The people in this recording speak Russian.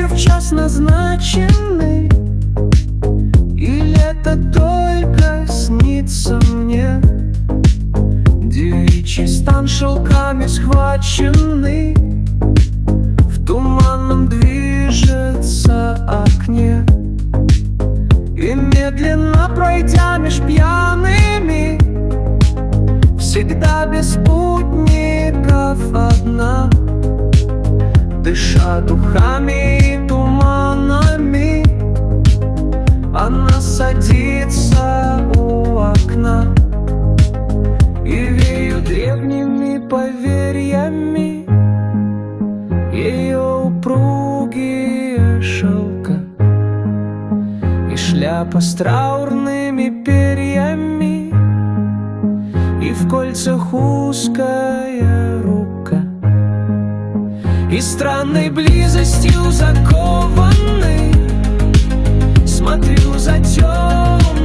вечер в час назначенный, или это только снится мне? Девичий стан шелками схваченный в туманном движется окне. И медленно пройдя меж пьяными, всегда без спутников одна, дыша духами и туманами, она садится у окна. И веют древними поверьями ее упругие шелка, и шляпа с траурными перьями, и в кольцах узкая рука. И странной близостью закованный смотрю за темным